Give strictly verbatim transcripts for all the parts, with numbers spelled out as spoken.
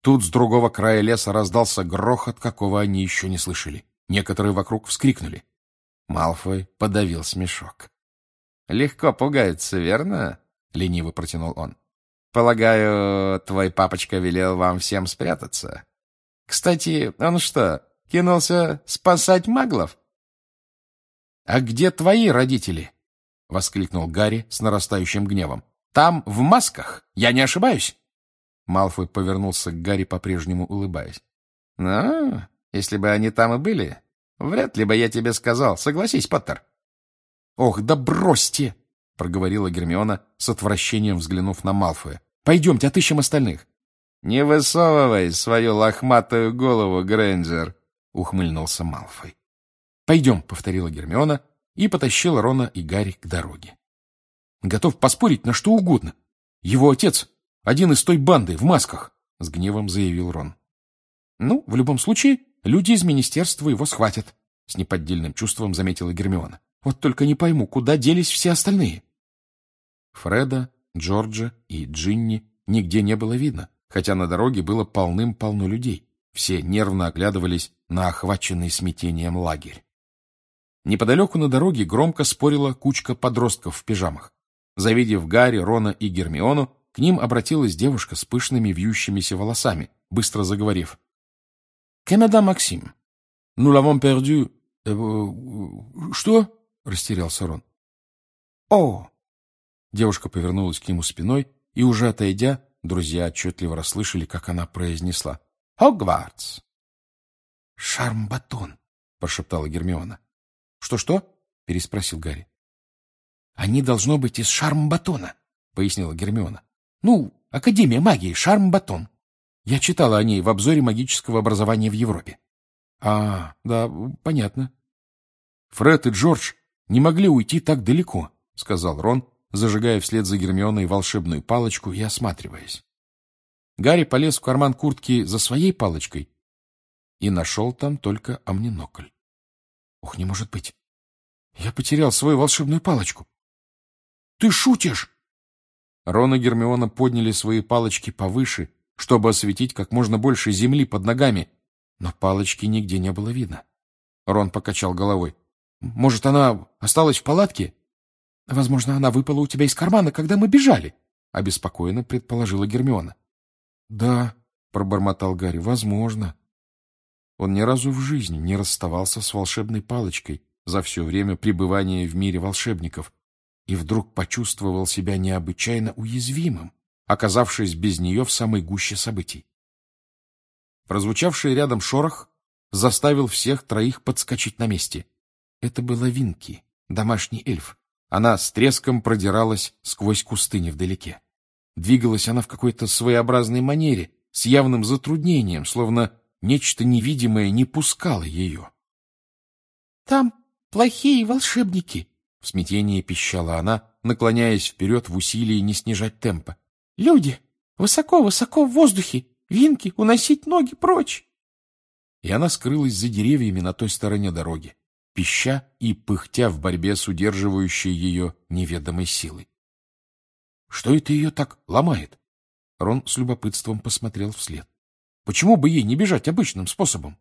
Тут с другого края леса раздался грохот, какого они еще не слышали. Некоторые вокруг вскрикнули. Малфой подавил смешок. — Легко пугаются, верно? — лениво протянул он. — Полагаю, твой папочка велел вам всем спрятаться. Кстати, он что, кинулся спасать маглов? — А где твои родители? — воскликнул Гарри с нарастающим гневом. — Там, в масках? Я не ошибаюсь? Малфой повернулся к Гарри, по-прежнему улыбаясь. — Ну, если бы они там и были, вряд ли бы я тебе сказал. Согласись, Поттер. — Ох, да бросьте! — проговорила Гермиона, с отвращением взглянув на Малфоя. — Пойдемте, отыщем остальных. — Не высовывай свою лохматую голову, Грейнджер! — ухмыльнулся Малфой. — Пойдем, — повторила Гермиона и потащила Рона и Гарри к дороге. — Готов поспорить на что угодно. Его отец — один из той банды в масках, — с гневом заявил Рон. — Ну, в любом случае, люди из министерства его схватят, — с неподдельным чувством заметила Гермиона. — Вот только не пойму, куда делись все остальные. Фреда, Джорджа и Джинни нигде не было видно, хотя на дороге было полным-полно людей. Все нервно оглядывались на охваченный смятением лагерь. Неподалеку на дороге громко спорила кучка подростков в пижамах. Завидев Гарри, Рона и Гермиону, к ним обратилась девушка с пышными вьющимися волосами, быстро заговорив. — Канада Максим, nous l'avons perdu... — Что? — растерялся Рон. — О! Девушка повернулась к нему спиной, и, уже отойдя, друзья отчетливо расслышали, как она произнесла. — Хогвартс! — Шармбатон! — прошептала Гермиона. «Что — Что-что? — переспросил Гарри. — Они, должно быть, из Шармбатона, — пояснила Гермиона. — Ну, Академия магии, Шармбатон. Я читала о ней в обзоре магического образования в Европе. — А, да, понятно. — Фред и Джордж не могли уйти так далеко, — сказал Рон, зажигая вслед за Гермионой волшебную палочку и осматриваясь. Гарри полез в карман куртки за своей палочкой и нашел там только амнинокль. Ох, не может быть! Я потерял свою волшебную палочку. — Ты шутишь? Рон и Гермиона подняли свои палочки повыше, чтобы осветить как можно больше земли под ногами, но палочки нигде не было видно. Рон покачал головой. — Может, она осталась в палатке? — Возможно, она выпала у тебя из кармана, когда мы бежали, — обеспокоенно предположила Гермиона. — Да, — пробормотал Гарри, — возможно. Он ни разу в жизни не расставался с волшебной палочкой за все время пребывания в мире волшебников и вдруг почувствовал себя необычайно уязвимым, оказавшись без нее в самой гуще событий. Прозвучавший рядом шорох заставил всех троих подскочить на месте. Это была Винки, домашний эльф. Она с треском продиралась сквозь кусты невдалеке. Двигалась она в какой-то своеобразной манере, с явным затруднением, словно нечто невидимое не пускало ее. — Там плохие волшебники! — в смятении пищала она, наклоняясь вперед в усилии не снижать темпа. — Люди! Высоко-высоко в воздухе! Винки, уносить ноги прочь! И она скрылась за деревьями на той стороне дороги, пища и пыхтя в борьбе с удерживающей ее неведомой силой. — Что это ее так ломает? Рон с любопытством посмотрел вслед. Почему бы ей не бежать обычным способом?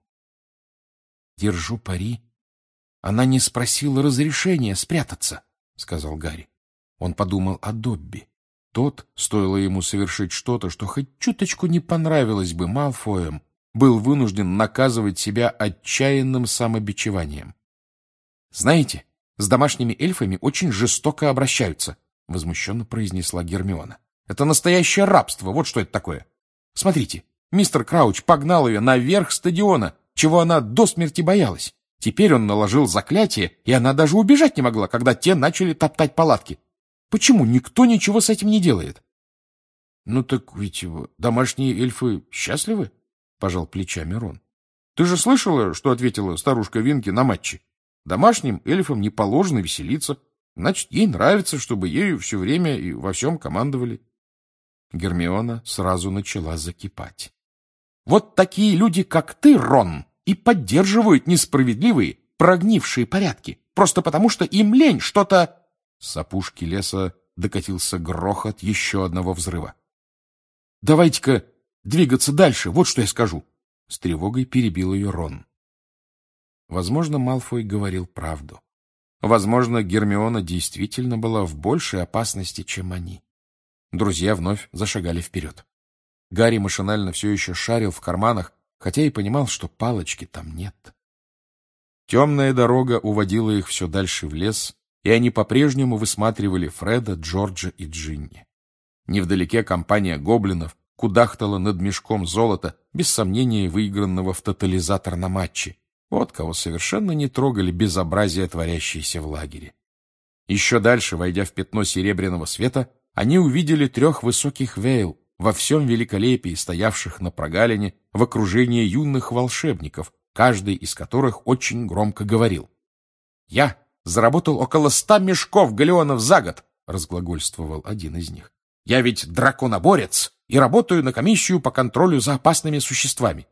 — Держу пари. Она не спросила разрешения спрятаться, — сказал Гарри. Он подумал о Добби. Тот, стоило ему совершить что-то, что хоть чуточку не понравилось бы Малфоям, был вынужден наказывать себя отчаянным самобичеванием. — Знаете, с домашними эльфами очень жестоко обращаются, — возмущенно произнесла Гермиона. — Это настоящее рабство, вот что это такое. Смотрите, мистер Крауч погнал ее наверх стадиона, чего она до смерти боялась. Теперь он наложил заклятие, и она даже убежать не могла, когда те начали топтать палатки. Почему никто ничего с этим не делает? — Ну так ведь домашние эльфы счастливы, — пожал плечами Рон. — Ты же слышала, что ответила старушка Винки на матче? Домашним эльфам не положено веселиться, значит, ей нравится, чтобы ею все время и во всем командовали. Гермиона сразу начала закипать. — Вот такие люди, как ты, Рон, и поддерживают несправедливые, прогнившие порядки, просто потому что им лень что-то... С опушки леса докатился грохот еще одного взрыва. — Давайте-ка двигаться дальше, вот что я скажу. С тревогой перебил ее Рон. Возможно, Малфой говорил правду. Возможно, Гермиона действительно была в большей опасности, чем они. Друзья вновь зашагали вперед. Гарри машинально все еще шарил в карманах, хотя и понимал, что палочки там нет. Темная дорога уводила их все дальше в лес, и они по-прежнему высматривали Фреда, Джорджа и Джинни. Невдалеке компания гоблинов кудахтала над мешком золота, без сомнения выигранного в тотализатор на матче. Вот кого совершенно не трогали безобразия, творящиеся в лагере. Еще дальше, войдя в пятно серебряного света, они увидели трех высоких вейл, во всем великолепии стоявших на прогалине в окружении юных волшебников, каждый из которых очень громко говорил. «Я заработал около ста мешков галеонов за год», — разглагольствовал один из них. «Я ведь драконоборец и работаю на комиссию по контролю за опасными существами».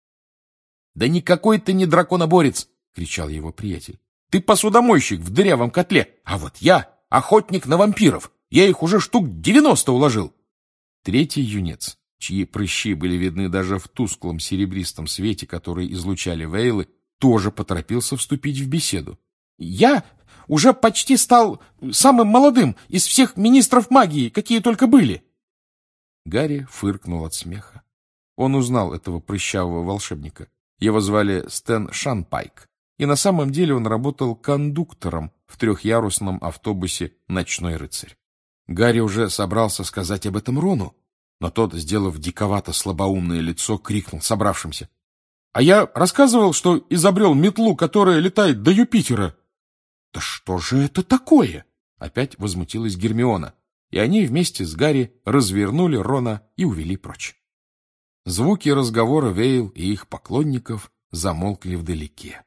«Да никакой ты не драконоборец!» — кричал его приятель. «Ты посудомойщик в дырявом котле, а вот я охотник на вампиров. Я их уже штук девяносто уложил». Третий юнец, чьи прыщи были видны даже в тусклом серебристом свете, который излучали вейлы, тоже поторопился вступить в беседу. «Я уже почти стал самым молодым из всех министров магии, какие только были». Гарри фыркнул от смеха. Он узнал этого прыщавого волшебника. Его звали Стэн Шанпайк, и на самом деле он работал кондуктором в трехъярусном автобусе «Ночной рыцарь». Гарри уже собрался сказать об этом Рону, но тот, сделав диковато слабоумное лицо, крикнул собравшимся. «А я рассказывал, что изобрел метлу, которая летает до Юпитера». «Да что же это такое?» — опять возмутилась Гермиона, и они вместе с Гарри развернули Рона и увели прочь. Звуки разговора Вейл и их поклонников замолкли вдалеке.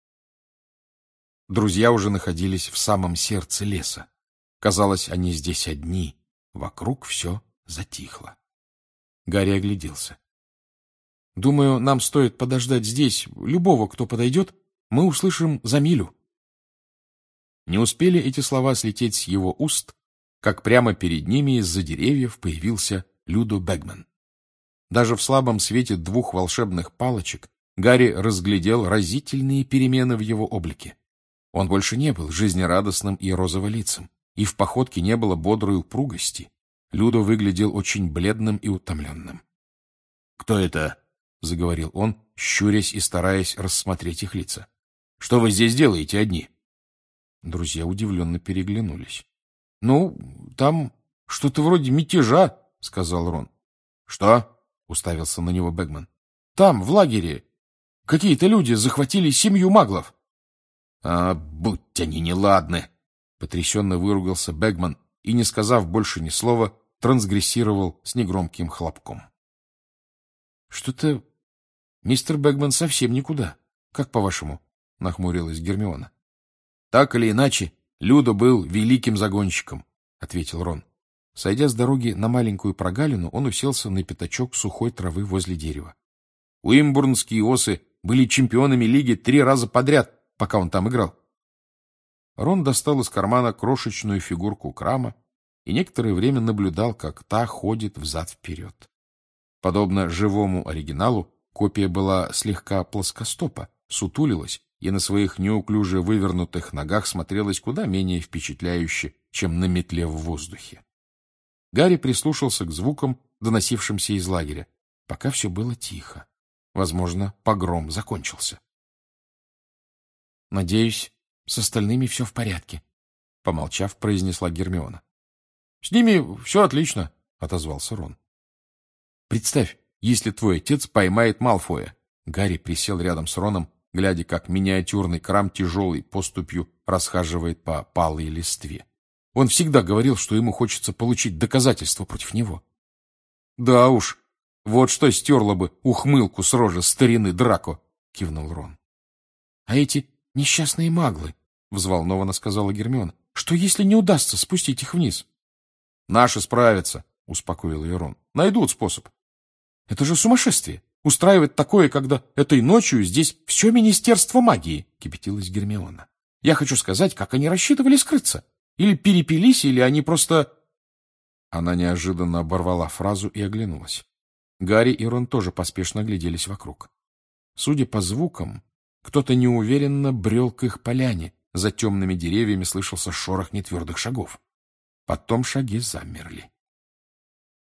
Друзья уже находились в самом сердце леса. Казалось, они здесь одни. Вокруг все затихло. Гарри огляделся. «Думаю, нам стоит подождать здесь. Любого, кто подойдет, мы услышим за милю». Не успели эти слова слететь с его уст, как прямо перед ними из-за деревьев появился Людо Бэгман. Даже в слабом свете двух волшебных палочек Гарри разглядел разительные перемены в его облике. Он больше не был жизнерадостным и розоволицым, и в походке не было бодрой упругости. Людо выглядел очень бледным и утомленным. — Кто это? — заговорил он, щурясь и стараясь рассмотреть их лица. — Что вы здесь делаете одни? Друзья удивленно переглянулись. — Ну, там что-то вроде мятежа, — сказал Рон. — Что? — уставился на него Бэгман. — Там, в лагере, какие-то люди захватили семью маглов. — А, будь они неладны! — потрясенно выругался Бэгман и, не сказав больше ни слова, трансгрессировал с негромким хлопком. — Что-то мистер Бэгман совсем никуда. Как по-вашему? — нахмурилась Гермиона. — Так или иначе, Людо был великим загонщиком, — ответил Рон. Сойдя с дороги на маленькую прогалину, он уселся на пятачок сухой травы возле дерева. Уимбурнские осы были чемпионами лиги три раза подряд, пока он там играл. Рон достал из кармана крошечную фигурку Крама и некоторое время наблюдал, как та ходит взад-вперед. Подобно живому оригиналу, копия была слегка плоскостопа, сутулилась и на своих неуклюже вывернутых ногах смотрелась куда менее впечатляюще, чем на метле в воздухе. Гарри прислушался к звукам, доносившимся из лагеря. Пока все было тихо. Возможно, погром закончился. — Надеюсь, с остальными все в порядке, — помолчав, произнесла Гермиона. — С ними все отлично, — отозвался Рон. — Представь, если твой отец поймает Малфоя. Гарри присел рядом с Роном, глядя, как миниатюрный Крам тяжелой поступью расхаживает по палой листве. Он всегда говорил, что ему хочется получить доказательства против него. — Да уж, вот что стерло бы ухмылку с рожи старины Драко, — кивнул Рон. — А эти несчастные маглы, — взволнованно сказала Гермиона, — что если не удастся спустить их вниз? — Наши справятся, — успокоил ее Рон. — Найдут способ. — Это же сумасшествие! Устраивать такое, когда этой ночью здесь все Министерство магии, — кипятилась Гермиона. — Я хочу сказать, как они рассчитывали скрыться. Или перепились, или они просто... Она неожиданно оборвала фразу и оглянулась. Гарри и Рон тоже поспешно огляделись вокруг. Судя по звукам, кто-то неуверенно брел к их поляне. За темными деревьями слышался шорох нетвердых шагов. Потом шаги замерли.